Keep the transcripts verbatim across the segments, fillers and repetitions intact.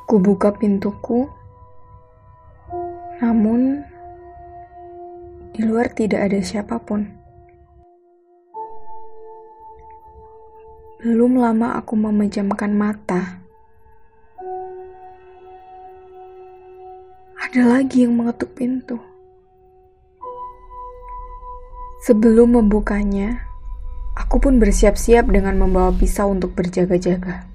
Ku buka pintuku, namun di luar tidak ada siapapun. Belum lama aku memejamkan mata, ada lagi yang mengetuk pintu. Sebelum membukanya, aku pun bersiap-siap dengan membawa pisau untuk berjaga-jaga.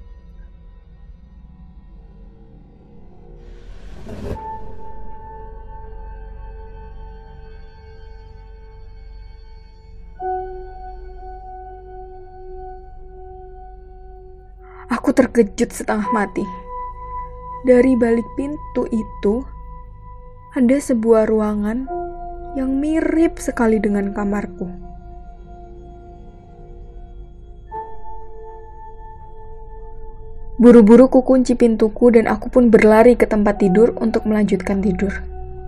Aku terkejut setengah mati. Dari balik pintu itu, ada sebuah ruangan yang mirip sekali dengan kamarku. Buru-buru ku kunci pintuku dan aku pun berlari ke tempat tidur untuk melanjutkan tidur.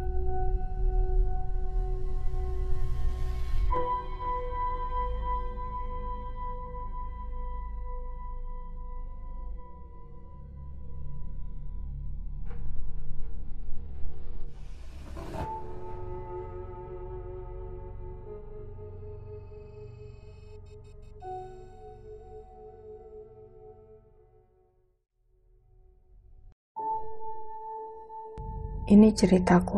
Ini ceritaku.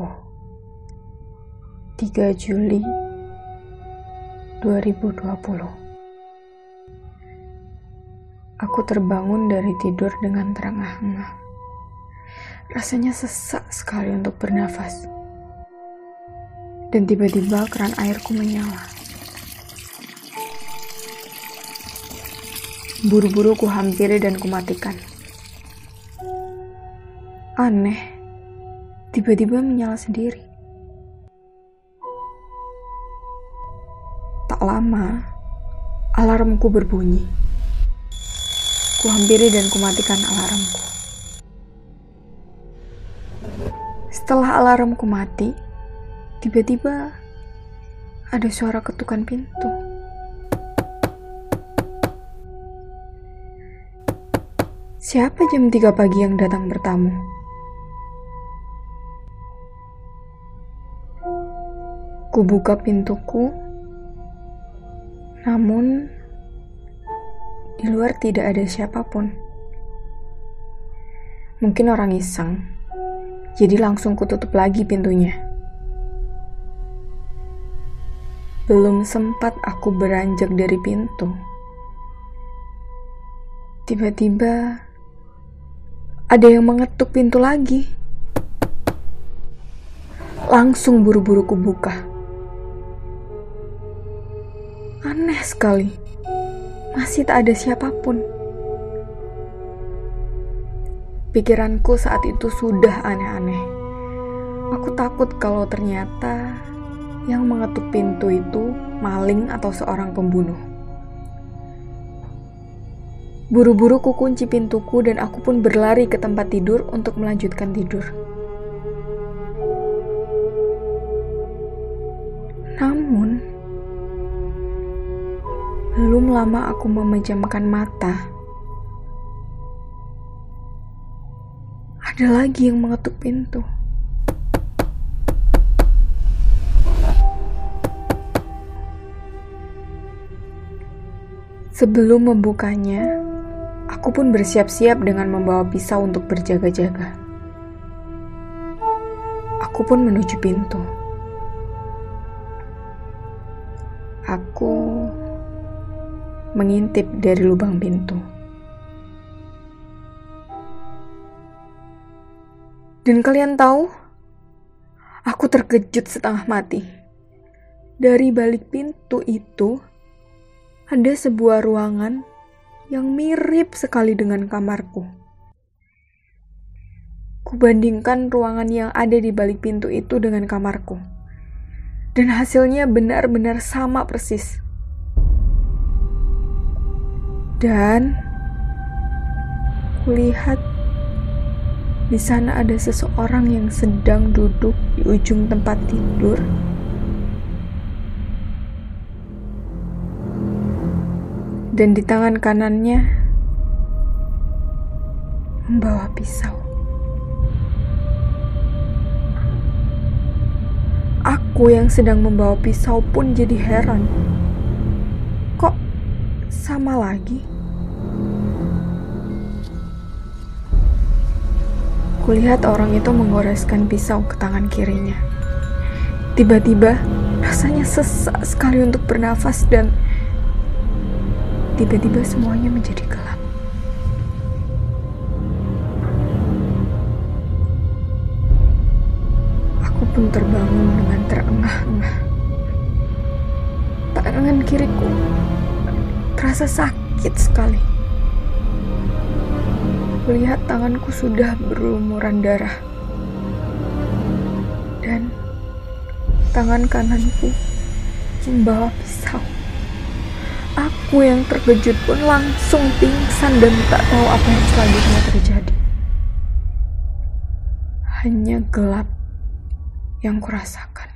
tiga Juli dua ribu dua puluh. Aku terbangun dari tidur dengan terengah-engah. Rasanya sesak sekali untuk bernafas. Dan tiba-tiba keran airku menyala. Buru-buru ku hampiri dan kumatikan. Aneh. Tiba-tiba menyala sendiri. Tak lama, alarmku berbunyi. Ku hampiri dan kumatikan alarmku. Setelah alarmku mati, tiba-tiba ada suara ketukan pintu. Siapa jam tiga pagi yang datang bertamu? Ku buka pintuku, namun di luar tidak ada siapapun. Mungkin orang iseng, jadi langsung ku tutup lagi pintunya. Belum sempat aku beranjak dari pintu, tiba-tiba ada yang mengetuk pintu lagi. Langsung buru-buru ku buka. Aneh sekali, masih tak ada siapapun. Pikiranku saat itu sudah aneh-aneh. Aku takut kalau ternyata yang mengetuk pintu itu maling atau seorang pembunuh. Buru-buru ku kunci pintuku dan aku pun berlari ke tempat tidur untuk melanjutkan tidur. Namun, belum lama aku memejamkan mata, ada lagi yang mengetuk pintu. Sebelum membukanya, aku pun bersiap-siap dengan membawa pisau untuk berjaga-jaga. Aku pun menuju pintu. Aku mengintip dari lubang pintu. Dan kalian tahu, aku terkejut setengah mati. Dari balik pintu itu, ada sebuah ruangan yang mirip sekali dengan kamarku. Kubandingkan ruangan yang ada di balik pintu itu dengan kamarku. Dan hasilnya benar-benar sama persis. Dan kulihat di sana ada seseorang yang sedang duduk di ujung tempat tidur. Dan di tangan kanannya membawa pisau. Aku yang sedang membawa pisau pun jadi heran. Kok sama lagi? Kulihat orang itu menggoreskan pisau ke tangan kirinya. Tiba-tiba rasanya sesak sekali untuk bernafas dan tiba-tiba semuanya menjadi gelap. Aku pun terbangun dengan terengah-engah. Tangan kiriku terasa sakit sekali. Kulihat tanganku sudah berlumuran darah. Dan tangan kananku membawa pisau. Aku yang terkejut pun langsung pingsan dan tak tahu apa yang selanjutnya terjadi. Hanya gelap yang kurasakan.